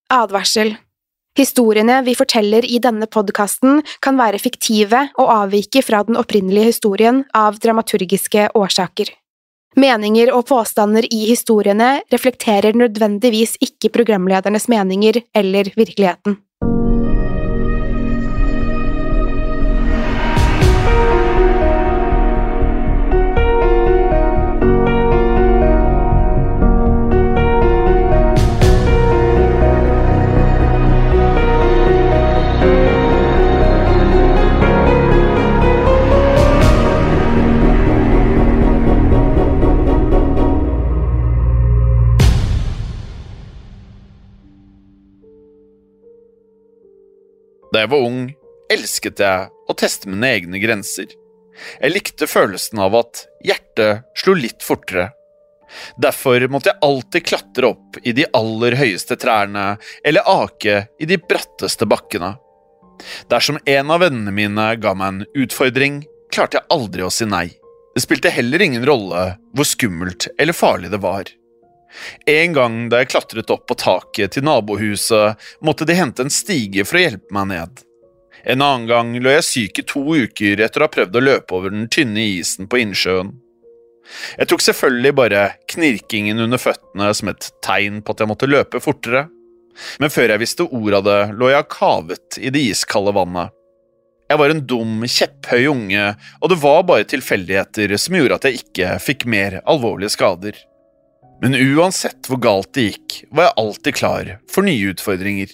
Advarsel. Historiene vi forteller I denne podcasten kan være fiktive og avvike fra den opprinnelige historien av dramaturgiske årsaker. Meninger og påstander I historiene reflekterer nødvendigvis ikke programledernes meninger eller virkeligheten. Da jeg var ung, elsket jeg å teste mine egne grenser. Jeg likte følelsen av at hjertet slo litt fortere. Derfor måtte jeg alltid klatre opp I de aller høyeste trærne, eller ake I de bratteste bakkene. Dersom en av vennene mine ga meg en utfordring, klarte jeg aldri å si nei. Det spilte heller ingen rolle hvor skummelt eller farlig det var. En gang da jeg klatret opp på taket til nabohuset, måtte de hente en stige for å hjelpe meg ned. En annen gang lå jeg syk I 2 uker etter å ha prøvd å løpe over den tynne isen på innsjøen. Jeg tok selvfølgelig bare knirkingen under føttene som et tegn på at jeg måtte løpe fortere. Men før jeg visste ord av det, lå jeg kavet I det iskalde vannet. Jeg var en dum, kjepphøy unge, og det var bare tilfeldigheter som gjorde at jeg ikke fikk mer alvorlige skader. Men uansett hvor galt det gikk, var jeg alltid klar for nye utfordringer.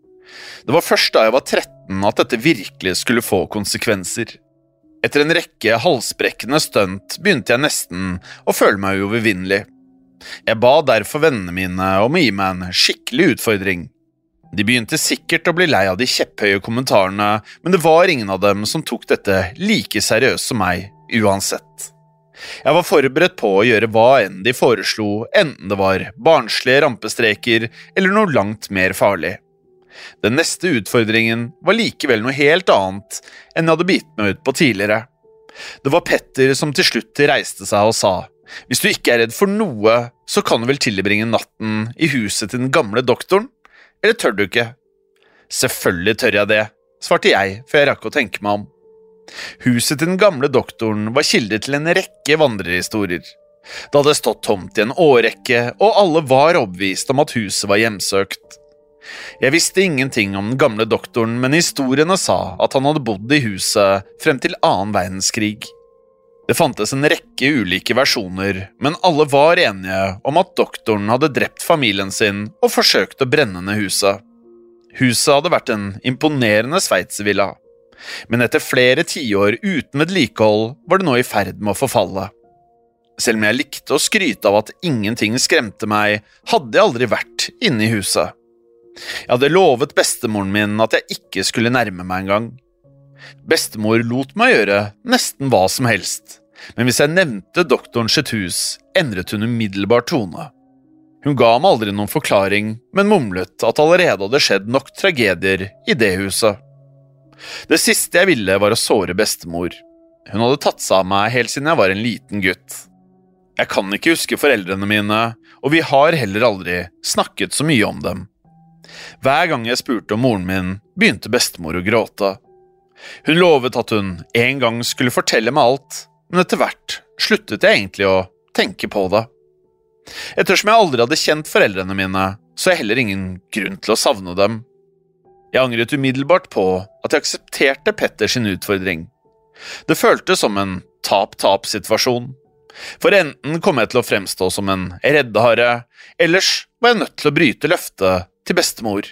Det var først da jeg var 13 at dette virkelig skulle få konsekvenser. Etter en rekke halsbrekkende stunt begynte jeg nesten å føle meg uovervinnelig. Jeg ba derfor vennene mine om å gi meg en skikkelig utfordring. De begynte sikkert å bli lei av de kjepphøye kommentarene, men det var ingen av dem som tok dette like seriøst som meg, uansett. Jeg var forberedt på å gjøre hva enn de foreslo, enten det var barnslige rampestreker eller noe langt mer farlig. Den neste utfordringen var likevel noe helt annet enn jeg hadde bitt meg ut på tidligere. Det var Petter som til slutt reiste seg og sa, «Hvis du ikke redd for noe, så kan du vel tilbringe natten I huset til den gamle doktoren? Eller tør du ikke?» «Selvfølgelig tør jeg det», svarte jeg, før jeg rakk å tenke meg om. Huset til den gamle doktoren var kilde til en rekke vandrehistorier. Det hadde stått tomt I en årrekke, og alle var overbevist om at huset var hjemsøkt. Jeg visste ingenting om den gamle doktoren, men historiene sa at han hadde bodd I huset frem til 2. verdenskrig. Det fantes en rekke ulike versjoner, men alle var enige om at doktoren hadde drept familien sin og forsøkt å brenne ned huset. Huset hadde vært en imponerende sveitservilla. Men etter flere tiår uten vedlikehold var det nå I ferd med å forfalle. Selv om jeg likte å skryte av at ingenting skremte meg, hadde jeg aldri vært inne I huset. Jeg hadde lovet bestemoren min at jeg ikke skulle nærme meg en gang. Bestemor lot meg gjøre nesten hva som helst, men hvis jeg nevnte doktoren sitt hus, endret hun umiddelbart tone. Hun ga meg aldri noen forklaring, men mumlet at allerede hadde skjedd nok tragedier I det huset. Det siste jeg ville var å såre bestemor. Hun hadde tatt seg av meg helt siden jeg var en liten gutt. Jeg kan ikke huske foreldrene mine, og vi har heller aldri snakket så mye om dem. Hver gang jeg spurte om moren min, begynte bestemor å gråte. Hun lovet at hun en gang skulle fortelle meg alt, men etter hvert sluttet jeg egentlig å tenke på det. Ettersom jeg aldri hadde kjent foreldrene mine, så jeg heller ingen grunn til å savne dem. Jeg angret umiddelbart på at jeg aksepterte Petters utfordring. Det føltes som en tap-tap-situasjon. For enten kom jeg til å fremstå som en reddeharre, ellers var jeg nødt til å bryte løftet til bestemor.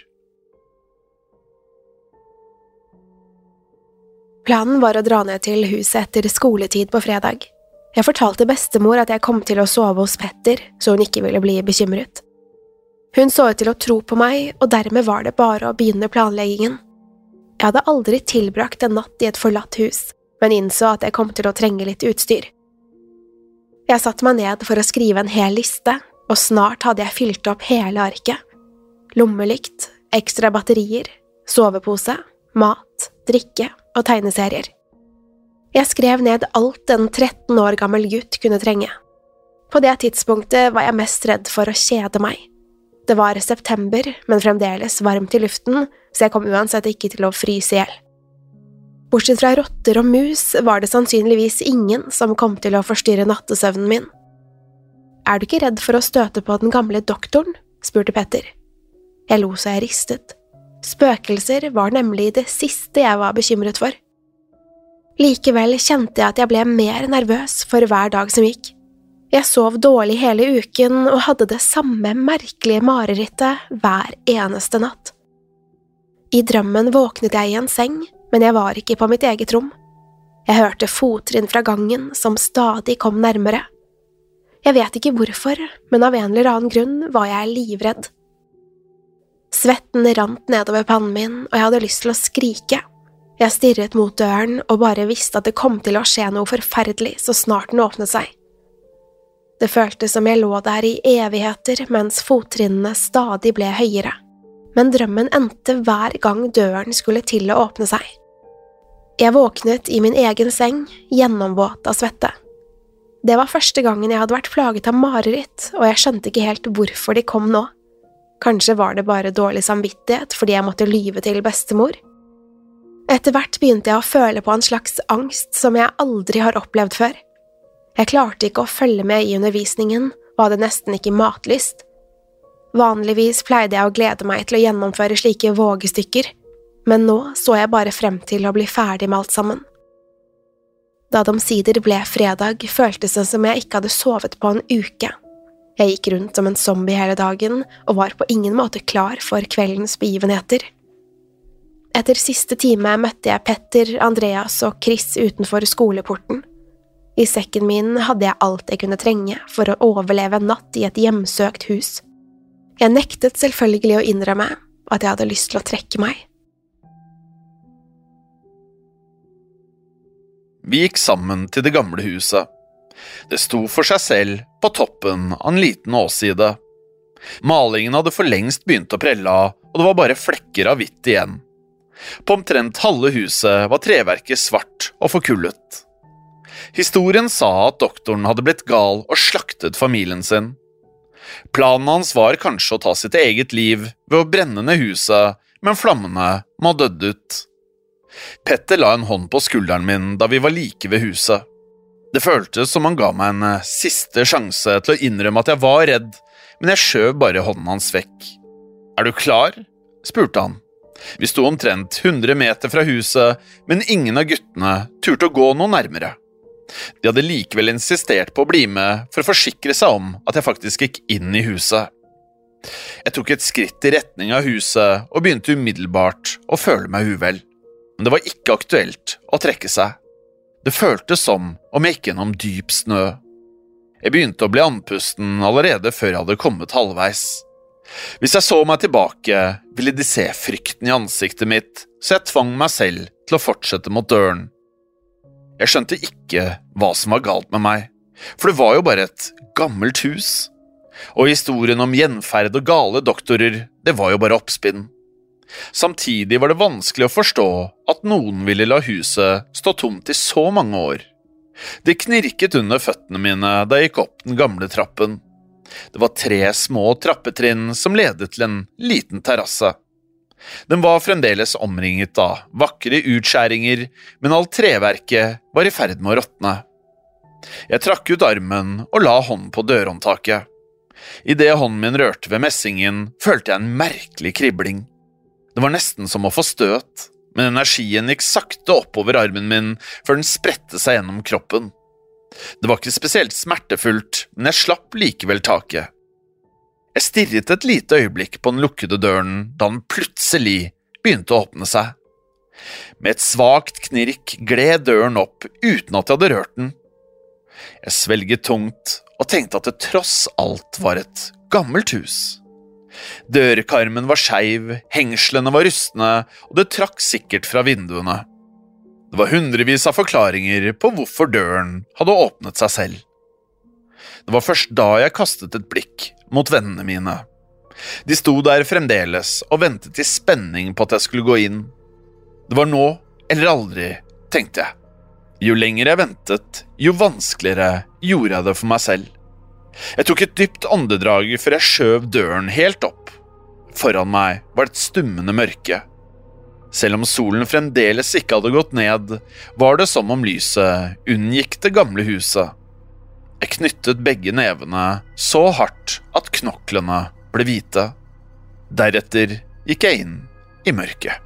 Planen var å dra ned til huset etter skoletid på fredag. Jeg fortalte bestemor at jeg kom til å sove hos Petter, så hun ikke ville bli bekymret. Hun så ut til å tro på meg, og dermed var det bare å begynne planleggingen. Jeg hadde aldri tilbrakt en natt I et forlatt hus, men innså at jeg kom til å trenge litt utstyr. Jeg satte meg ned for å skrive en hel liste, og snart hadde jeg fylt opp hele arket. Lommelykt, ekstra batterier, sovepose, mat, drikke og tegneserier. Jeg skrev ned alt en 13 år gammel gutt kunne trenge. På det tidspunktet var jeg mest redd for å kjede meg. Det var september, men fremdeles varmt I luften, så jeg kom uansett ikke til å fryse ihjel. Bortsett fra rotter og mus var det sannsynligvis ingen som kom til å forstyrre nattesøvnen min. Er du ikke redd for å støte på den gamle doktoren? Spurte Petter. Jeg lo så jeg ristet. Spøkelser var nemlig det siste jeg var bekymret for. Likevel kjente jeg at jeg ble mer nervøs for hver dag som gikk. Jeg sov dårlig hele uken og hadde det samme merkelige marerittet hver eneste natt. I drømmen våknet jeg I en seng, men jeg var ikke på mitt eget rom. Jeg hørte fottrinn fra gangen som stadig kom nærmere. Jeg vet ikke hvorfor, men av en eller annen grunn var jeg livredd. Svetten rant nedover pannen min, og jeg hadde lyst til å skrike. Jeg stirret mot døren og bare visste at det kom til å skje noe forferdelig så snart den åpnet seg. Det føltes som jeg lå der I evigheter mens fottrinnene stadig ble høyere, men drømmen endte hver gang døren skulle til å åpne seg. Jeg våknet I min egen seng, gjennomvåt av svette. Det var første gangen jeg hadde vært plaget av mareritt, og jeg skjønte ikke helt hvorfor de kom nå. Kanskje var det bare dårlig samvittighet fordi jeg måtte lyve til bestemor? Etter hvert begynte jeg å føle på en slags angst som jeg aldri har opplevd før. Jeg klarte ikke å følge med I undervisningen, og hadde nesten ikke matlyst. Vanligvis pleide jeg å glede meg til å gjennomføre slike vågestykker, men nå så jeg bare frem til å bli ferdig med alt sammen. Da det omsider ble fredag, føltes det som jeg ikke hadde sovet på en uke. Jeg gikk rundt som en zombie hele dagen, og var på ingen måte klar for kveldens begivenheter. Etter siste time møtte jeg Petter, Andreas og Chris utenfor skoleporten. I sekken min hadde jeg alt jeg kunne trenge for å overleve en natt I et hjemsøkt hus. Jeg nektet selvfølgelig å innrømme at jeg hadde lyst til å trekke meg. Vi gikk sammen til det gamle huset. Det sto for seg selv på toppen av en liten åsside. Malingen hadde for lengst begynt å prelle av, og det var bare flekker av hvitt igjen. På omtrent halve huset var treverket svart og forkullet. Historien sa at doktoren hadde blitt gal og slaktet familien sin. Planen hans var kanskje å ta sitt eget liv ved å brenne ned huset, men flammene må ha dødd ut. Petter la en hånd på skulderen min da vi var like ved huset. Det føltes som han ga meg en siste sjanse til å innrømme at jeg var redd, men jeg skjøv bare hånden hans vekk. Er du klar? Spurte han. Vi sto omtrent 100 meter fra huset, men ingen av guttene turte å gå noe nærmere. De hadde likevel insistert på å bli med for å forsikre seg om at jeg faktisk gikk inn I huset. Jeg tok et skritt I retning av huset og begynte umiddelbart å føle meg uvel. Men det var ikke aktuelt å trekke seg. Det føltes som om jeg gikk gjennom dyp snø. Jeg begynte å bli andpusten allerede før jeg hadde kommet halvveis. Hvis jeg så meg tilbake, ville de se frykten I ansiktet mitt, så jeg tvang meg selv til å fortsette mot døren. Jeg skjønte ikke hva som var galt med meg, for det var jo bare et gammelt hus. Og historien om gjenferd og gale doktorer, det var jo bare oppspinn. Samtidig var det vanskelig å forstå at noen ville la huset stå tomt I så mange år. Det knirket under føttene mine da jeg gikk opp den gamle trappen. Det var 3 små trappetrinn som ledet til en liten terrasse. Den var fremdeles omringet av vakre utskjæringer, men alt treverket var I ferd med å råtne. Jeg trakk ut armen og la hånden på dørhåndtaket. I det hånden min rørte ved messingen, følte jeg en merkelig kribling. Det var nesten som å få støt, men energien gikk sakte oppover armen min før den spredte seg gjennom kroppen. Det var ikke spesielt smertefullt, men jeg slapp likevel taket. Jeg stirret et lite øyeblikk på den lukkede døren da den plutselig begynte å åpne seg. Med et svagt knirk gled døren opp uten at jeg hadde rørt den. Jeg svelget tungt og tenkte at det tross alt var et gammelt hus. Dørkarmen var skeiv, hengslene var rustne, og det trakk sikkert fra vinduene. Det var hundrevis av forklaringer på hvorfor døren hadde åpnet seg selv. Det var først da jeg kastet et blikk mot vennene mine. De sto der fremdeles og ventet I spenning på at jeg skulle gå inn. Det var nå eller aldri, tenkte jeg. Jo lenger jeg ventet, jo vanskeligere gjorde jeg det for meg selv. Jeg tok et dypt åndedrag før jeg skjøv døren helt opp. Foran meg var det et stummende mørke. Selv om solen fremdeles ikke hadde gått ned, var det som om lyset unngikk det gamle huset. Jeg knyttet begge nevene så hardt at knoklene ble hvite. Deretter gikk jeg inn i mørket.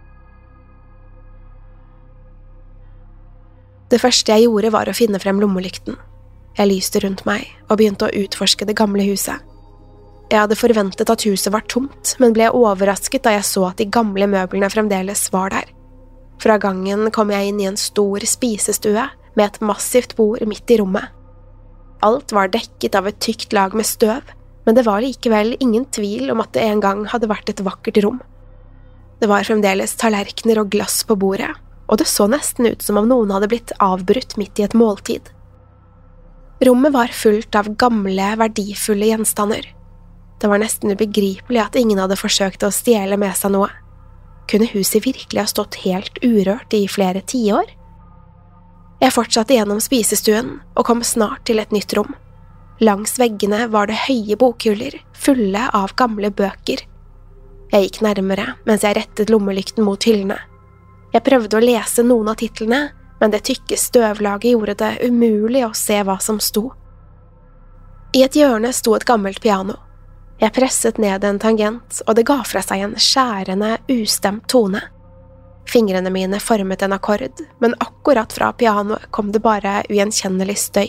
Det første jeg gjorde var å finne frem lommelykten. Jeg lyste rundt meg og begynte å utforske det gamle huset. Jeg hadde forventet at huset var tomt, men ble overrasket da jeg så at de gamle møblene fremdeles var der. Fra gangen kom jeg inn i en stor spisestue med et massivt bord midt i rommet. Alt var dekket av et tykt lag med støv, men det var likevel ingen tvil om at det en gang hadde vært et vakkert rom. Det var fremdeles tallerkener og glass på bordet, og det så nesten ut som om noen hadde blitt avbrutt midt i et måltid. Rommet var fullt av gamle, verdifulle gjenstander. Det var nesten ubegripelig at ingen hadde forsøkt å stjele med seg noe. Kunne huset virkelig ha stått helt urørt i flere tiår? Jeg fortsatte gjennom spisestuen og kom snart til et nytt rom. Langs veggene var det høye bokhyller, fulle av gamle bøker. Jeg gikk nærmere mens jeg rettet lommelykten mot hyllene. Jeg prøvde å lese noen av titlene, men det tykke støvlaget gjorde det umulig å se hva som sto. I et hjørne sto et gammelt piano. Jeg presset ned en tangent, og det ga fra seg en skjærende, ustemt tone. Fingrene mine formet en akkord, men akkurat fra pianoet kom det bare ugjenkjennelig støy.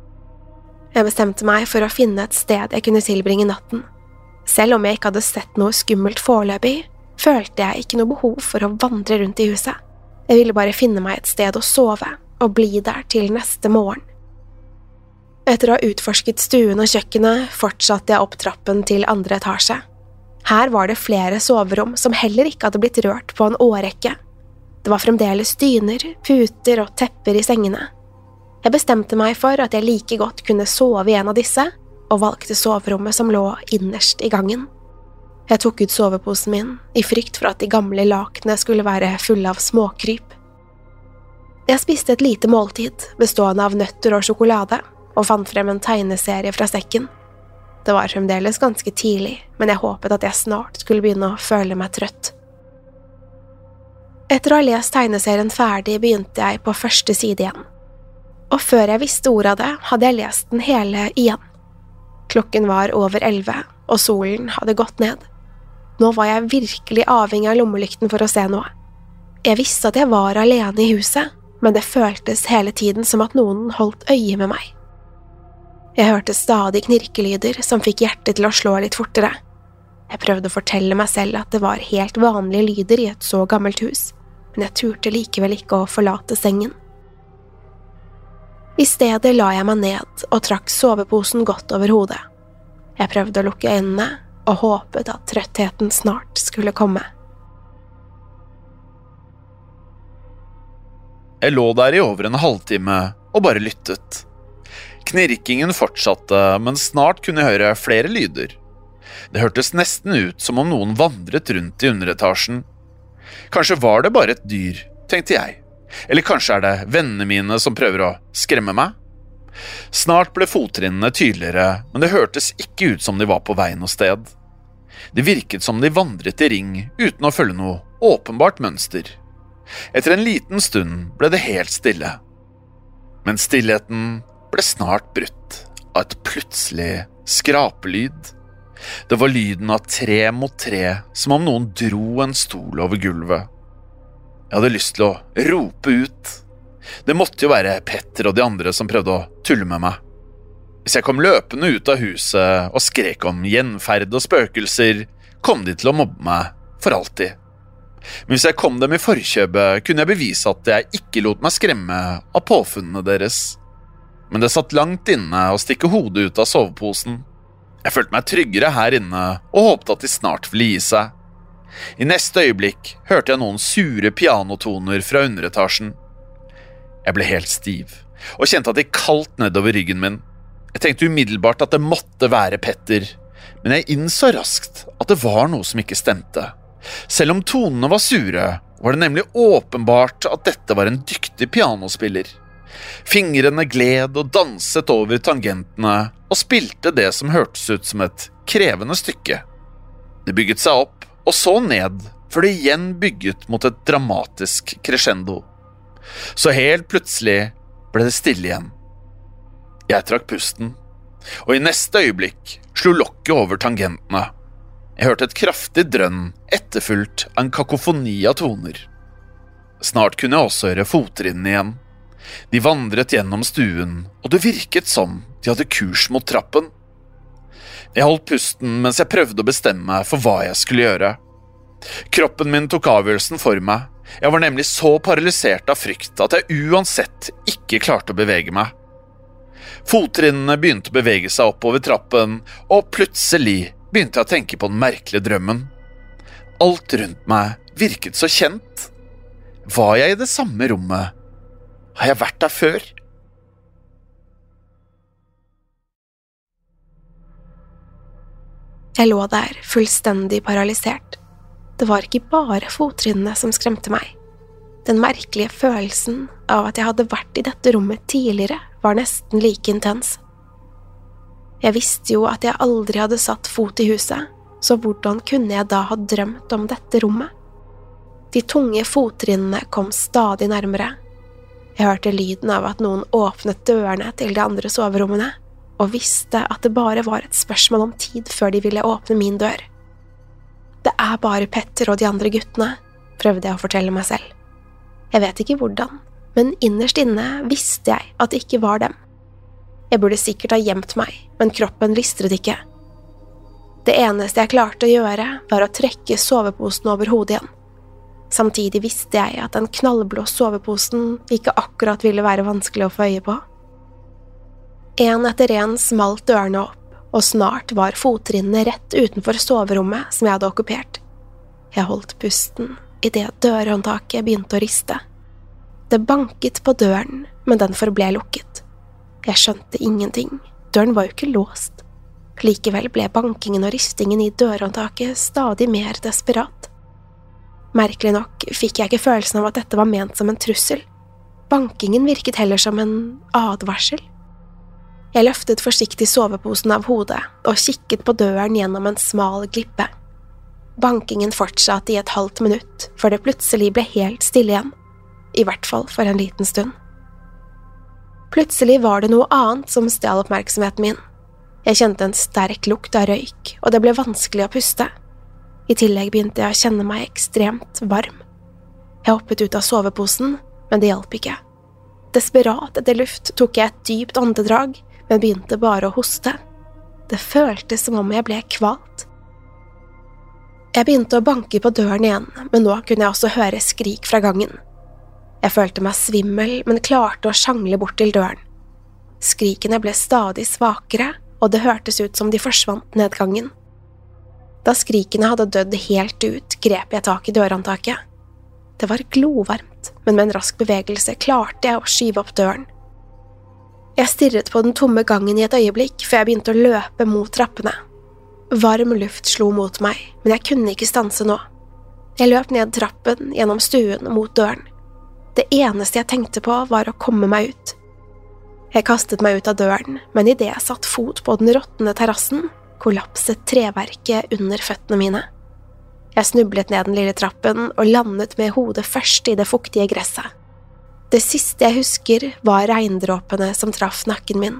Jeg bestemte meg for å finne et sted jeg kunne tilbringe natten. Selv om jeg ikke hadde sett noe skummelt foreløpig, følte jeg ikke noe behov for å vandre rundt i huset. Jeg ville bare finne meg et sted å sove, og bli der til neste morgen. Etter å ha utforsket stuen og kjøkkenet, fortsatte jeg opp trappen til andre etasje. Her var det flere soverom som heller ikke hadde blitt rørt på en årrekke. Det var fremdeles dyner, puter og tepper i sengene. Jeg bestemte meg for at jeg like godt kunne sove i en av disse, og valgte soverommet som lå innerst i gangen. Jeg tok ut soveposen min, i frykt for at de gamle lakene skulle være fulle av småkryp. Jeg spiste et lite måltid, bestående av nøtter og sjokolade, og fant frem en tegneserie fra sekken. Det var fremdeles ganske tidlig, men jeg håpet at jeg snart skulle begynne å føle meg trøtt. Etter å ha lest tegneserien ferdig, begynte jeg på første side igjen. Og før jeg visste ordet av det, hadde jeg lest den hele igjen. Klokken var over 11, og solen hadde gått ned. Nå var jeg virkelig avhengig av lommelykten for å se noe. Jeg visste at jeg var alene i huset, men det føltes hele tiden som at noen holdt øye med meg. Jeg hørte stadig knirkelyder som fikk hjertet til å slå litt fortere. Jeg prøvde å fortelle meg selv at det var helt vanlige lyder i et så gammelt hus, men jeg turte likevel ikke å forlate sengen. I stedet la jeg meg ned og trakk soveposen godt over hodet. Jeg prøvde å lukke øynene og håpet at trøttheten snart skulle komme. Jeg lå der i over en halvtime og bare lyttet. Knirkingen fortsatte, men snart kunne jeg høre flere lyder. Det hørtes nesten ut som om noen vandret rundt i underetasjen. Kanskje var det bare et dyr, tenkte jeg. Eller kanskje det vennene mine som prøver å skremme meg? Snart ble fottrinnene tydeligere, men det hørtes ikke ut som de var på vei noe sted. Det virket som de vandret i ring uten å følge noe åpenbart mønster. Etter en liten stund ble det helt stille. Men stillheten ble snart brutt av et plutselig skrapelyd. Det var lyden av tre mot tre, som om noen dro en stol over gulvet. Jeg hadde lyst til å rope ut. Det måtte jo være Petter og de andre som prøvde å tulle med meg. Hvis jeg kom løpende ut av huset og skrek om gjenferd og spøkelser, kom de til å mobbe meg for alltid. Men hvis jeg kom dem i forkjøpet, kunne jeg bevise at jeg ikke lot meg skremme av påfunnene deres. Men det satt langt inne å stikke hodet ut av soveposen. Jeg følte meg tryggere her inne og håpte at de snart ville gi seg. I neste øyeblikk hørte jeg noen sure pianotoner fra underetasjen. Jeg ble helt stiv og kjente at det kaldt nedover ryggen min. Jeg tenkte umiddelbart at det måtte være Petter, men jeg innså raskt at det var noe som ikke stemte. Selv om tonene var sure, var det nemlig åpenbart at dette var en dyktig pianospiller. Fingrene gled og danset over tangentene og spilte det som hørtes ut som et krevende stykke. Det bygget seg opp og så ned, før det igjen bygget mot et dramatisk crescendo. Så helt plutselig ble det stille igjen. Jeg trakk pusten, og i neste øyeblikk slo lokket over tangentene. Jeg hørte et kraftig drønn, etterfulgt av en kakofoni av toner. Snart kunne jeg også høre fottrinnene igjen. De vandret gjennom stuen, og det virket som de hadde kurs mot trappen. Jeg holdt pusten mens jeg prøvde å bestemme meg for hva jeg skulle gjøre. Kroppen min tok avgjørelsen for meg. Jeg var nemlig så paralysert av frykt at jeg uansett ikke klarte å bevege meg. Fottrinnene begynte å bevege seg oppover trappen, og plutselig begynte jeg å tenke på den merkelige drømmen. Alt rundt meg virket så kjent. Var jeg i det samme rommet? Har jeg vært der før? Jeg lå der fullstendig paralysert. Det var ikke bare fottrinnene som skremte meg. Den merkelige følelsen av at jeg hadde vært i dette rommet tidligere var nesten like intens. Jeg visste jo at jeg aldri hadde satt fot i huset, så hvordan kunne jeg da ha drømt om dette rommet? De tunge fottrinnene kom stadig nærmere. Jeg hørte lyden av at noen åpnet dørene til de andre soverommene, og visste at det bare var et spørsmål om tid før de ville åpne min dør. Det er bare Petter og de andre guttene, prøvde jeg å fortelle meg selv. Jeg vet ikke hvordan, men innerst inne visste jeg at det ikke var dem. Jeg burde sikkert ha gjemt meg, men kroppen listret ikke. Det eneste jeg klarte å gjøre var å trekke soveposen over hodet igjen. Samtidig visste jeg at den knallblå soveposen ikke akkurat ville være vanskelig å få øye på. En etter en smalt dørene opp, og snart var fottrinnene rett utenfor soverommet som jeg hadde okkupert. Jeg holdt pusten i det dørhåndtaket begynte å riste. Det banket på døren, men den forble lukket. Jeg skjønte ingenting. Døren var jo ikke låst. Likevel ble bankingen og ristingen i dørhåndtaket stadig mer desperat. Merkelig nok fikk jeg ikke følelsen av at dette var ment som en trussel. Bankingen virket heller som en advarsel. Jeg løftet forsiktig soveposen av hodet og kikket på døren gjennom en smal glippe. Bankingen fortsatte i et halvt minutt, før det plutselig ble helt stille igjen. I hvert fall for en liten stund. Plutselig var det noe annet som stjal oppmerksomheten min. Jeg kjente en sterk lukt av røyk, og det ble vanskelig å puste. I tillegg begynte jeg å kjenne meg ekstremt varm. Jeg hoppet ut av soveposen, men det hjalp ikke. Desperat etter luft tok jeg et dypt åndedrag, men begynte bare å hoste. Det føltes som om jeg ble kvalt. Jeg begynte å banke på døren igjen, men nå kunne jeg også høre skrik fra gangen. Jeg følte meg svimmel, men klarte å sjangle bort til døren. Skrikene ble stadig svakere, og det hørtes ut som de forsvant ned gangen. Da skrikene hadde dødd helt ut, grep jeg tak i dørhåndtaket. Det var glovarmt, men med en rask bevegelse klarte jeg å skyve opp døren. Jeg stirret på den tomme gangen i et øyeblikk, før jeg begynte å løpe mot trappene. Varm luft slo mot meg, men jeg kunne ikke stanse nå. Jeg løp ned trappen, gjennom stuen mot døren. Det eneste jeg tenkte på var å komme meg ut. Jeg kastet meg ut av døren, men idet jeg satt fot på den råtne terrassen, kollapset treverket under føttene mine. Jeg snublet ned den lille trappen og landet med hodet først i det fuktige gresset. Det siste jeg husker var regndråpene som traff nakken min.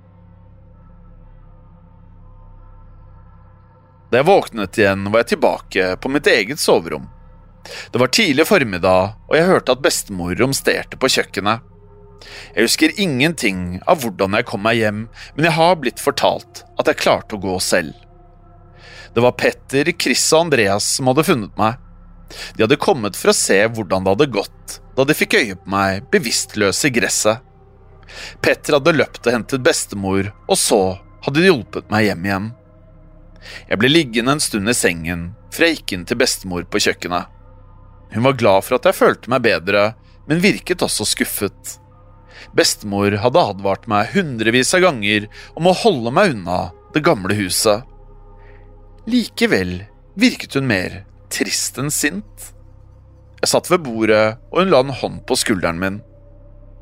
Da jeg våknet igjen, var jeg tilbake på mitt eget soverom. Det var tidlig formiddag, og jeg hørte at bestemor romsterte på kjøkkenet. Jeg husker ingenting av hvordan jeg kom meg hjem, men jeg har blitt fortalt at jeg klarte å gå selv. Det var Petter, Chris og Andreas som hadde funnet meg. De hadde kommet for å se hvordan det hadde gått, da de fikk øye på meg bevisstløs i gresset. Petter hadde løpt og hentet bestemor, og så hadde de hjulpet meg hjem igjen. Jeg ble liggende en stund i sengen, før jeg gikk inn til bestemor på kjøkkenet. Hun var glad for at jeg følte meg bedre, men virket også skuffet. Bestemor hadde advart meg hundrevis av ganger om å holde meg unna det gamle huset. Likevel virket hun mer trist enn sint. Jeg satt ved bordet, og hun la en hånd på skulderen min.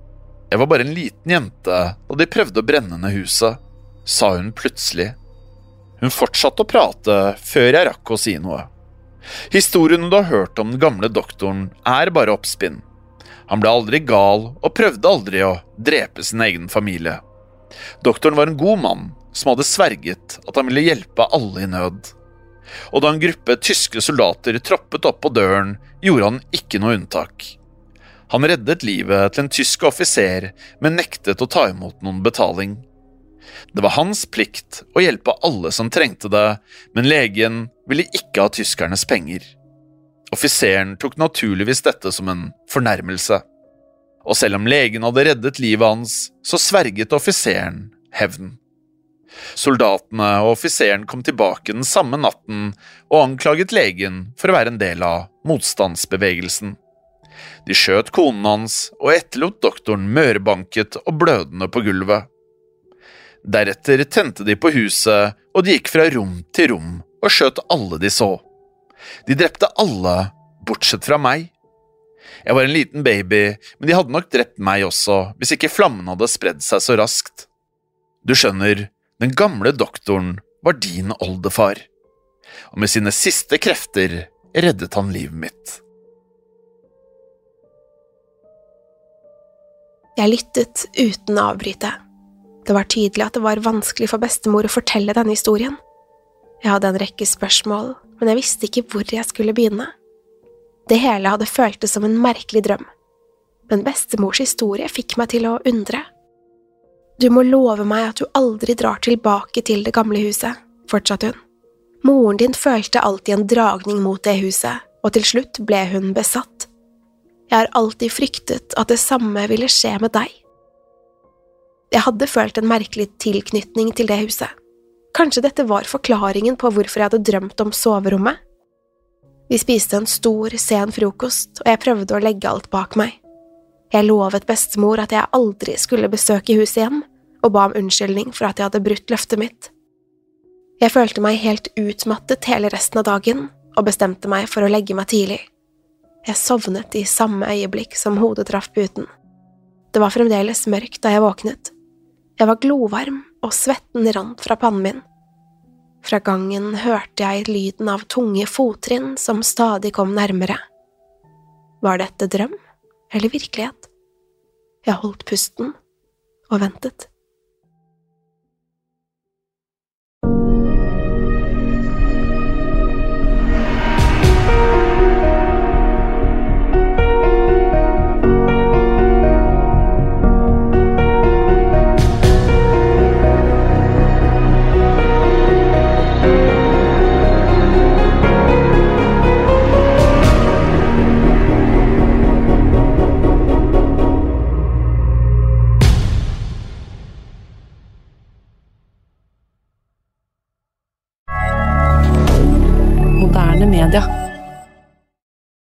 Jeg var bare en liten jente da de prøvde å brenne ned huset, sa hun plutselig. Hun fortsatte å prate før jeg rakk å si noe. Historien du har hørt om den gamle doktoren bare oppspinn. Han ble aldri gal og prøvde aldri å drepe sin egen familie. Doktoren var en god mann som hadde sverget at han ville hjelpe alle i nød. Og da en gruppe tyske soldater troppet opp på døren, gjorde han ikke noe unntak. Han reddet livet til en tysk offiser, men nektet å ta imot noen betaling. Det var hans plikt å hjelpe alle som trengte det, men legen ville ikke ha tyskernes penger. Offiseren tok naturligvis dette som en fornærmelse. Og selv om legen hadde reddet livet hans, så sverget offiseren hevn. Soldatene og offiseren kom tilbake den samme natten og anklaget legen for å være en del av motstandsbevegelsen. De skjøt konen hans og etterlot doktoren mørbanket og blødende på gulvet. Deretter tente de på huset, og de gikk fra rom til rom og skjøt alle de så. De drepte alle, bortsett fra meg. Jeg var en liten baby, men de hadde nok drept meg også, hvis ikke flammen hadde spredd seg så raskt. Du skjønner, den gamle doktoren var din oldefar, og med sine siste krefter reddet han livet mitt. Jeg lyttet uten å avbryte. Det var tydelig at det var vanskelig for bestemor å fortelle denne historien. Jeg hadde en rekke spørsmål, men jeg visste ikke hvor jeg skulle begynne. Det hele hadde føltes som en merkelig drøm, men bestemors historie fikk meg til å undre. Du må love meg at du aldri drar tilbake til det gamle huset, fortsatte hun. Moren din følte alltid en dragning mot det huset, og til slutt ble hun besatt. Jeg har alltid fryktet at det samme ville skje med deg. Jeg hadde følt en merkelig tilknytning til det huset. Kanskje dette var forklaringen på hvorfor jeg hadde drømt om soverommet? Vi spiste en stor, sen frokost, og jeg prøvde å legge alt bak meg. Jeg lovet bestemor at jeg aldri skulle besøke huset igjen, og ba om unnskyldning for at jeg hadde brutt løftet mitt. Jeg følte meg helt utmattet hele resten av dagen, og bestemte meg for å legge meg tidlig. Jeg sovnet i samme øyeblikk som hodet traff puten. Det var fremdeles mørkt da jeg våknet. Jeg var glovarm, og svetten rant fra pannen min. Fra gangen hørte jeg lyden av tunge fottrinn som stadig kom nærmere. Var dette drøm eller virkelighet? Jeg holdt pusten og ventet. Moderne media.